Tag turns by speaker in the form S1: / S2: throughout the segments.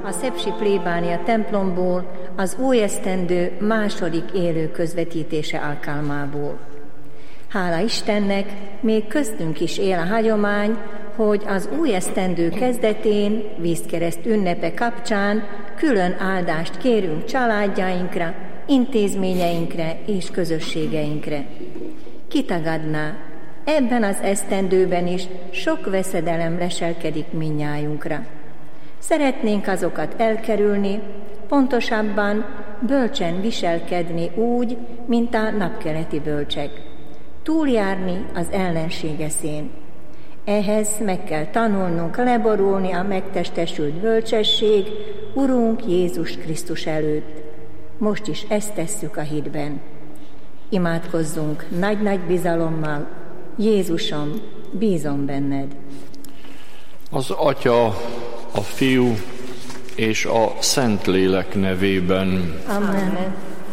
S1: a szepsi plébánia templomból az új esztendő második élő közvetítése alkalmából. Hála Istennek, még köztünk is él a hagyomány, hogy az új esztendő kezdetén, vízkereszt ünnepe kapcsán külön áldást kérünk családjainkra, intézményeinkre és közösségeinkre. Ki tagadná, ebben az esztendőben is sok veszedelem leselkedik mindnyájunkra. Szeretnénk azokat elkerülni, pontosabban bölcsen viselkedni úgy, mint a napkeleti bölcsek. Túljárni az ellenség eszén. Ehhez meg kell tanulnunk leborulni a megtestesült bölcsesség Urunk Jézus Krisztus előtt. Most is ezt tesszük a hitben. Imádkozzunk nagy-nagy bizalommal. Jézusom, bízom benned.
S2: Az Atya, a Fiú és a Szentlélek nevében.
S1: Amen.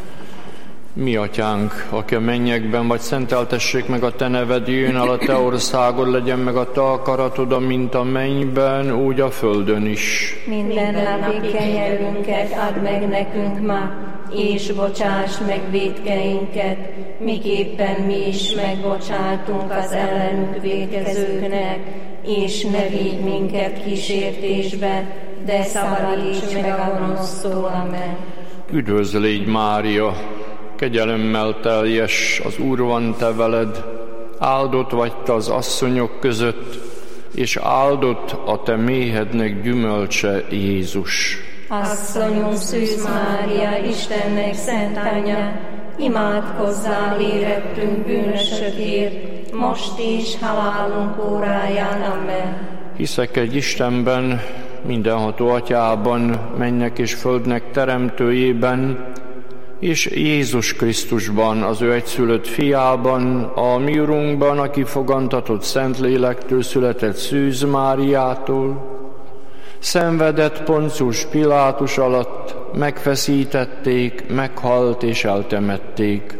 S2: Mi Atyánk, aki a mennyekben vagy, szenteltessék meg a Te neved, jöjjön el a Te országod, legyen meg a Te akaratod, mint a mennyben, úgy a földön is.
S3: Minden napi kenyerünket add meg nekünk ma, és bocsáss meg vétkeinket, miképpen mi is megbocsátunk az ellenünk vétkezőknek, és ne vigy minket kísértésbe, de szabadíts meg a gonosztól. Amen.
S2: Üdvözl légy, Mária, kegyelemmel teljes, az Úr van te veled, áldott vagy te az asszonyok között, és áldott a te méhednek gyümölcse, Jézus.
S3: Asszonyunk Szűz Mária, Istennek szent anyja, imádkozzál érettünk bűnösökért, most és halálunk óráján. Amen.
S2: Hiszek egy Istenben, mindenható Atyában, mennek és földnek teremtőjében, és Jézus Krisztusban, az ő egyszülött fiában, a mi Urunkban, aki fogantatott Szentlélektől, született Szűz Máriától, szenvedett Poncius Pilátus alatt, megfeszítették, meghalt és eltemették.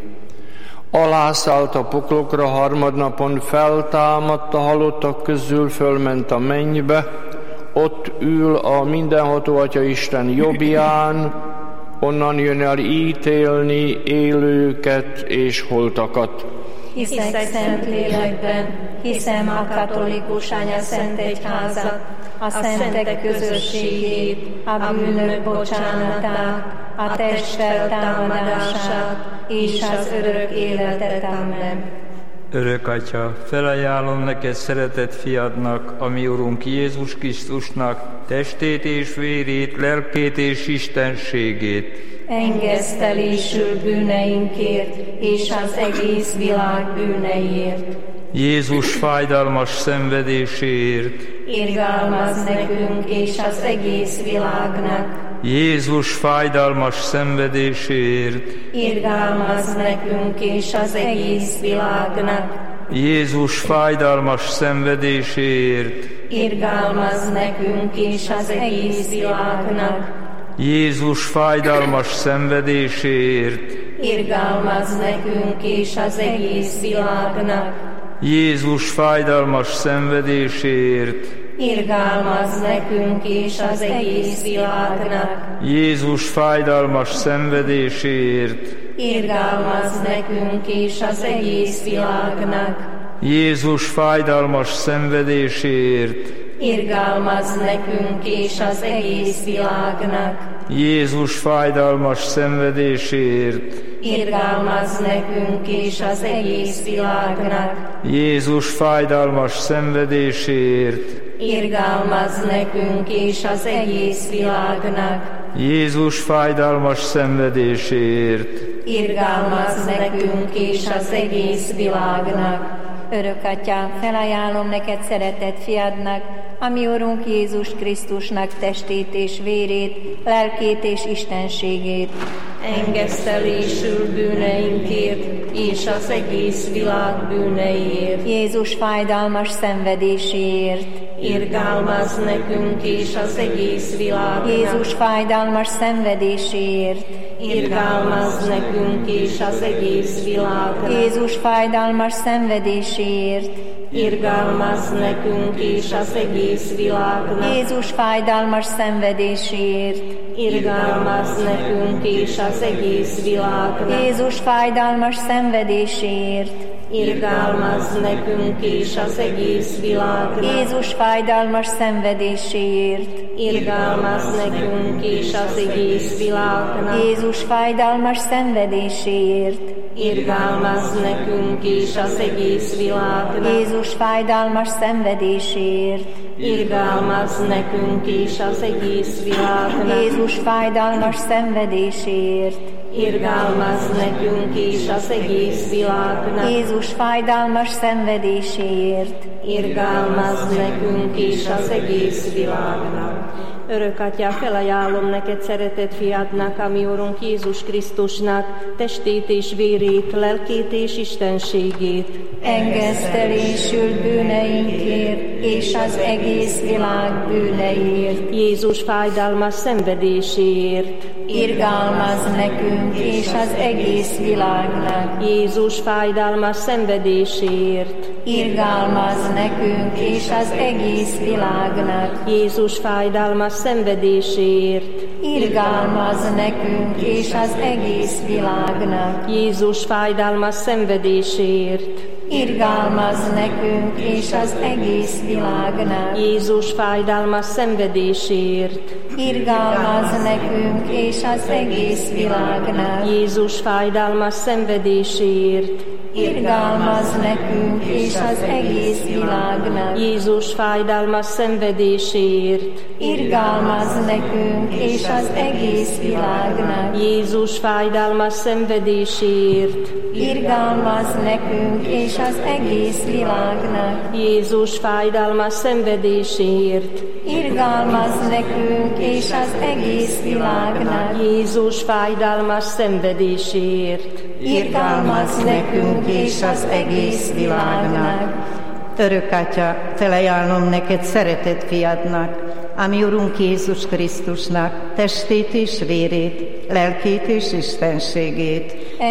S2: Alászállt a poklokra, harmadnapon feltámadt a halottak közül, fölment a mennybe, ott ül a mindenható Atya Isten jobbján, onnan jön el ítélni élőket és holtakat.
S3: Hiszek Szentlélekben, hiszem a katolikus anya szent egyházat, a szentek közösségét, a bűnök bocsánatát, a test feltámadását és az örök életet. Amen.
S4: Örök Atya, felajánlom neked szeretett fiadnak, a mi Urunk Jézus Krisztusnak, testét és vérét, lelkét és istenségét.
S3: Engesztelésül bűneinkért és az egész világ bűneiért.
S4: Jézus fájdalmas szenvedéséért.
S3: Irgalmazz nekünk és az egész világnak.
S4: Jézus fájdalmas szenvedéséért.
S3: Irgalmazz nekünk és az egész világnak.
S4: Jézus fájdalmas szenvedéséért.
S3: Irgalmazz nekünk és az egész világnak.
S4: Jézus fájdalmas szenvedéséért.
S3: Irgalmazz nekünk és az egész világnak.
S4: Jézus fájdalmas szenvedéséért.
S3: Irgalmazz nekünk és az egész világnak.
S4: Jézus fájdalmas szenvedéséért.
S3: Irgalmazz nekünk és az egész világnak.
S4: Jézus fájdalmas szenvedéséért.
S3: Irgalmazz nekünk és az egész világnak.
S4: Jézus fájdalmas szenvedéséért.
S3: Irgalmazz nekünk és az egész világnak.
S4: Jézus fájdalmas szenvedéséért.
S3: Irgalmazz nekünk és az egész világnak.
S4: Jézus fájdalmas szenvedéséért.
S3: Irgalmazz nekünk és az egész világnak.
S1: Örök Atyám, felajánlom neked szeretett fiadnak, a mi Urunk Jézus Krisztusnak testét és vérét, lelkét és istenségét.
S3: Engesztelésül bűneinkért és az egész világ bűneiért.
S1: Jézus fájdalmas szenvedéséért.
S3: Irgalmazz nekünk és az egész világnak.
S1: Jézus fájdalmas szenvedéséért.
S3: Irgalmazz nekünk és az egész világnak.
S1: Jézus fájdalmas szenvedéséért.
S3: irgalmazz nekünk és az egész világnak.
S1: Jézus fájdalmas szenvedéséért,
S3: Irgalmazz nekünk és az egész világnak.
S1: Jézus fájdalmas szenvedéséért,
S3: Irgalmazz nekünk és az egész világnak.
S1: Jézus fájdalmas szenvedéséért,
S3: Irgalmazz nekünk és az egész világnak.
S1: Jézus fájdalmas szenvedéséért,
S3: Irgalmazz nekünk és az egész világnak.
S1: Jézus fájdalmas szenvedéséért,
S3: Irgalmazz nekünk és az egész világnak.
S1: Jézus fájdalmas szenvedéséért,
S3: Irgalmazz nekünk és az egész világnak.
S1: Jézus fájdalmas szenvedéséért,
S3: Irgalmazz nekünk és az egész világnak. Örök Atyám, felajánlom neked szeretett fiadnak, ami Urunk Jézus Krisztusnak testét és vérét, lelkét és istenségét.
S1: engesztelésül bűneinkért és az egész világ bűneiért.
S3: Jézus fájdalmas szenvedéséért.
S1: Irgalmazz nekünk és az egész világnak.
S3: Jézus fájdalmas szenvedéséért.
S1: Irgalmazz nekünk és az egész világnak.
S3: Jézus fájdalmas szenvedéséért.
S1: Irgalmazz nekünk és az egész világnak.
S3: Jézus fájdalmas szenvedéséért.
S1: Irgalmazz nekünk és az egész világnak.
S3: Jézus fájdalmas szenvedéséért.
S1: Irgalmazz nekünk és az egész világnak.
S3: Jézus fájdalmas szenvedéséért.
S1: Irgalmazz nekünk és az egész világnak.
S3: Jézus fájdalmas szenvedéséért.
S1: Irgalmazz nekünk és az egész világnak.
S3: Jézus fájdalmas szenvedéséért.
S1: Irgalmazz nekünk és az egész világnak.
S3: Jézus fájdalmas szenvedéséért.
S1: Irgalmazz nekünk és az egész világnak.
S3: Jézus fájdalmas szenvedéséért.
S1: Irgalmazz nekünk és az egész világnak.
S5: Örök Atya, felajánlom neked szeretett fiadnak, ami Urunk Jézus Krisztusnak testét és vérét, lelkét és istenségét.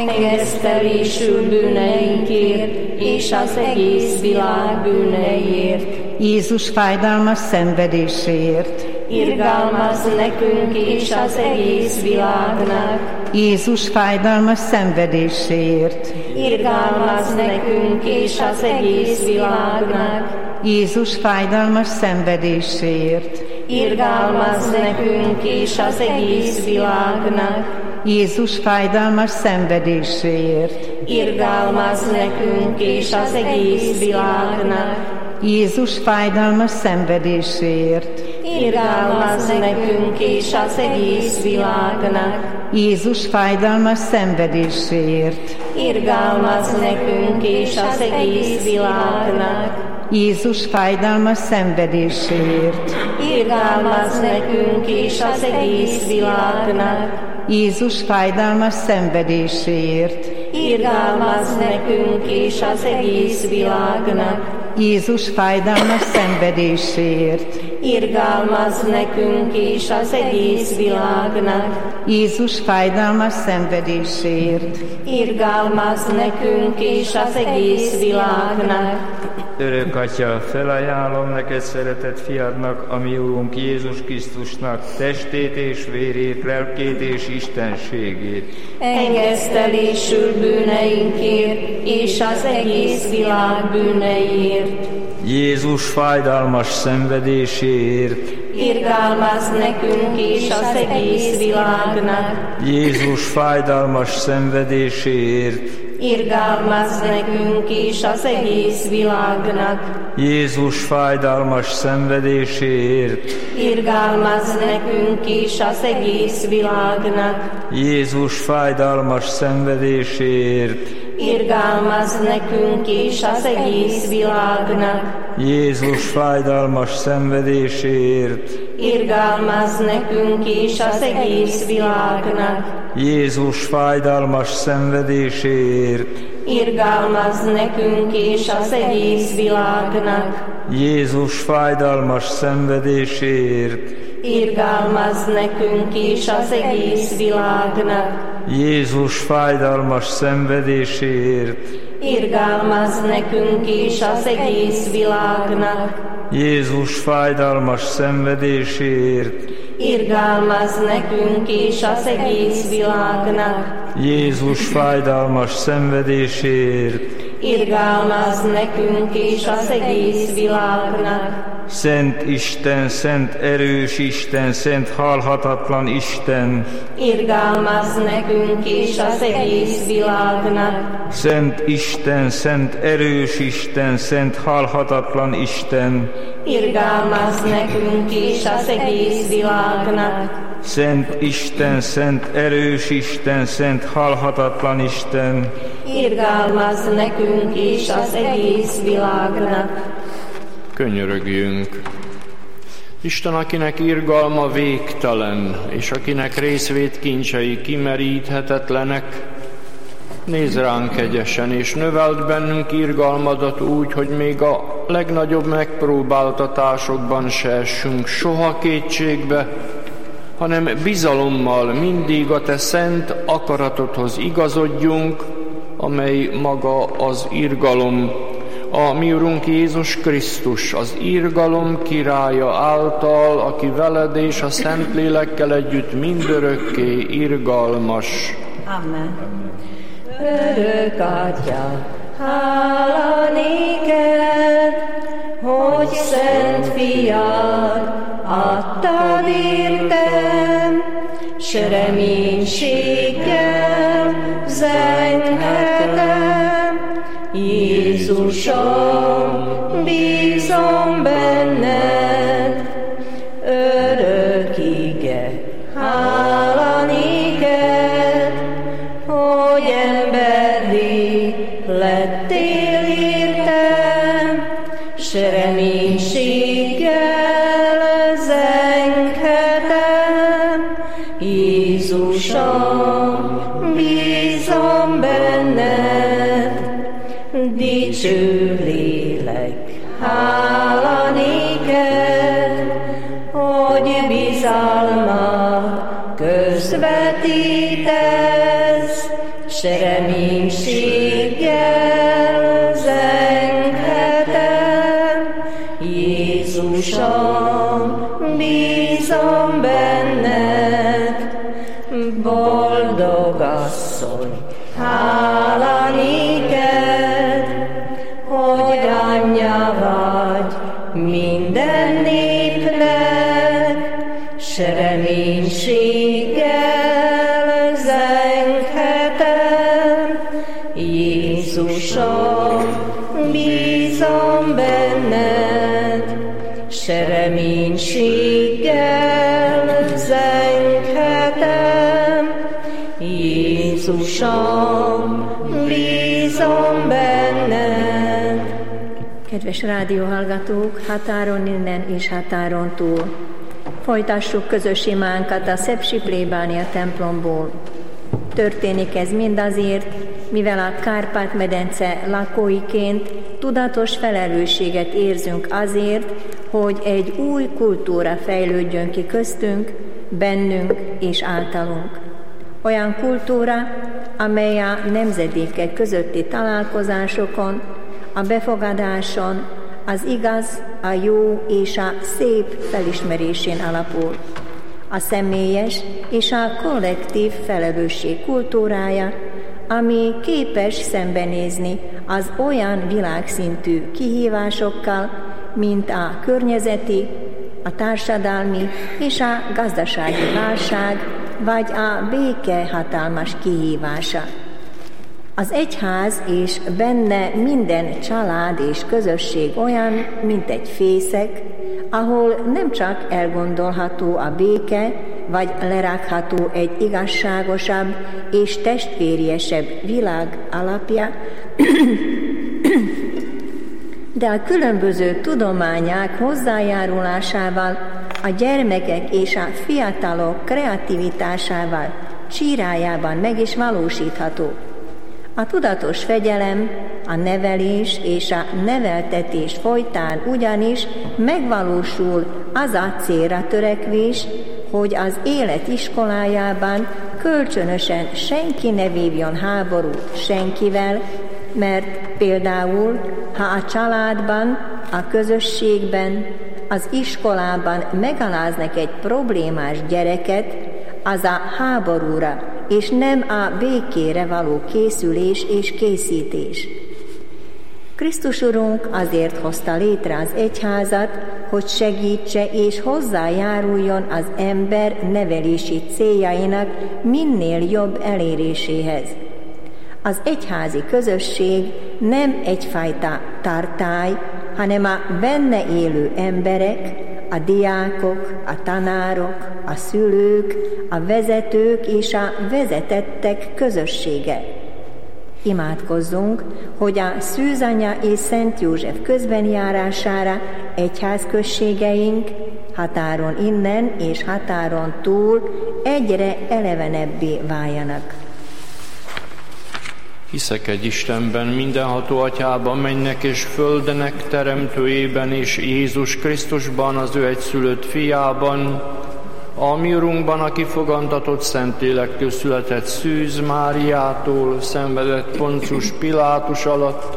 S3: Engesztelésül bűneinkért és az egész világ bűneiért.
S5: Jézus fájdalmas szenvedéséért.
S3: Irgalmazz nekünk és az egész világnak.
S5: Jézus fájdalmas szenvedéséért.
S3: Irgalmazz nekünk és az egész világnak.
S5: Jézus fájdalmas szenvedéséért.
S3: Irgalmazz nekünk és az egész világnak.
S5: Jézus fájdalmas szenvedéséért.
S3: Irgalmazz nekünk és az egész világnak.
S5: Jézus fájdalmas szenvedéséért.
S3: Irgalmazz nekünk és az egész világnak.
S5: Jézus fájdalmas szenvedéséért.
S3: Irgalmazz nekünk és az egész világnak.
S5: Jézus fájdalmas szenvedéséért.
S3: Irgalmazz nekünk és az egész világnak.
S5: Jézus fájdalmas szenvedéséért.
S3: Irgalmazz nekünk és az egész világnak.
S5: Jézus fájdalmas szenvedéséért.
S3: Irgalmazz nekünk és az egész világnak.
S5: Jézus fájdalmas szenvedéséért.
S3: Irgalmazz nekünk és az egész világnak.
S4: Örök Atya, felajánlom neked szeretett fiadnak, ami Urunk Jézus Krisztusnak testét és vérét, lelkét és istenségét.
S3: Engesztelésül bűneinkért és az egész világ bűneiért.
S4: Jézus fájdalmas szenvedéséért.
S3: Irgalmazz nekünk és az egész világnak.
S4: Jézus fájdalmas szenvedéséért.
S3: Irgalmazz nekünk és az egész világnak.
S4: Jézus fájdalmas szenvedéséért.
S3: Irgalmazz nekünk és az egész világnak.
S4: Jézus fájdalmas szenvedéséért.
S3: Irgalmazz nekünk és az egész világnak.
S4: Jézus fájdalmas szenvedéséért.
S3: Irgalmazz nekünk és az egész világnak.
S4: Jézus fájdalmas szenvedéséért.
S3: Irgalmazz nekünk és az egész világnak.
S4: Jézus fájdalmas szenvedéséért.
S3: Irgalmazz nekünk és az egész világnak.
S4: Jézus fájdalmas szenvedéséért.
S3: irgalmazz nekünk és az egész világnak.
S4: Jézus fájdalmas szenvedéséért,
S3: irgalmazz nekünk és az egész világnak.
S4: Jézus fájdalmas szenvedéséért,
S3: irgalmazz nekünk és az egész világnak.
S4: Szent Isten, szent erős Isten, szent halhatatlan Isten,
S3: irgalmazz nekünk és az egész világnak.
S4: Szent Isten, szent erős Isten, szent halhatatlan Isten,
S3: irgalmazz nekünk és az egész világnak.
S4: Szent Isten, szent erős Isten, szent halhatatlan Isten,
S3: irgalmazz nekünk és az egész világnak.
S2: Könyörögjünk! Isten, akinek irgalma végtelen, és akinek részvét kincsei kimeríthetetlenek, nézz ránk kegyesen, és növeld bennünk irgalmadat úgy, hogy még a legnagyobb megpróbáltatásokban se essünk soha kétségbe, hanem bizalommal mindig a te szent akaratodhoz igazodjunk, amely maga az irgalom, a mi Urunk Jézus Krisztus, az irgalom királya által, aki veled és a Szentlélekkel együtt mindörökké irgalmas.
S5: Amen.
S3: Örök Atya, hála néked, hogy Szent Fiad adtad értem, s reménységgel zenghetem. Jézusom, bízom benned, örök ige, hála néked, hogy emberré lettél értem, s reménységgel zenghetem. Jézusom, bízom benned, dicső lélek, hála néked, hogy bizalmat közvetítesz, s reménységgel zenghetem. Jézusom, bízom benned, boldog asszony, hála néked, hogy anyja vagy minden népnek, s reménységgel zenghetem. Jézusom, bízom benned, s reménységgel zenghetem. Jézusom, bízom benned.
S1: Kedves rádióhallgatók, határon innen és határon túl, folytassuk közös imánkat a Szepsi plébánia templomból. Történik ez mindazért, mivel a Kárpát-medence lakóiként tudatos felelősséget érzünk azért, hogy egy új kultúra fejlődjön ki köztünk, bennünk és általunk. Olyan kultúra, amely a nemzedékek közötti találkozásokon, a befogadáson, az igaz, a jó és a szép felismerésén alapul. A személyes és a kollektív felelősség kultúrája, ami képes szembenézni az olyan világszintű kihívásokkal, mint a környezeti, a társadalmi és a gazdasági válság, vagy a béke hatalmas kihívása. Az egyház és benne minden család és közösség olyan, mint egy fészek, ahol nem csak elgondolható a béke, vagy lerakható egy igazságosabb és testvériesebb világ alapja, de a különböző tudományák hozzájárulásával, a gyermekek és a fiatalok kreativitásával csírájában meg is valósítható. A tudatos fegyelem, a nevelés és a neveltetés folytán ugyanis megvalósul az a célra törekvés, hogy az élet iskolájában kölcsönösen senki ne vívjon háborút senkivel, mert például, ha a családban, a közösségben, az iskolában megaláznak egy problémás gyereket, az a háborúra, és nem a békére való készülés és készítés. Krisztus Urunk azért hozta létre az egyházat, hogy segítse és hozzájáruljon az ember nevelési céljainak minél jobb eléréséhez. Az egyházi közösség nem egyfajta tartály, hanem a benne élő emberek, a diákok, a tanárok, a szülők, a vezetők és a vezetettek közössége. Imádkozzunk, hogy a Szűzanya és Szent József közbenjárására egyházközségeink határon innen és határon túl egyre elevenebbé váljanak.
S2: Hiszek egy Istenben, mindenható Atyában, mennek és földenek teremtőjében, és Jézus Krisztusban, az ő egyszülött fiában, a mi Urunkban, aki fogantatott Szentlélektől született Szűz Máriától, szenvedett Poncius Pilátus alatt,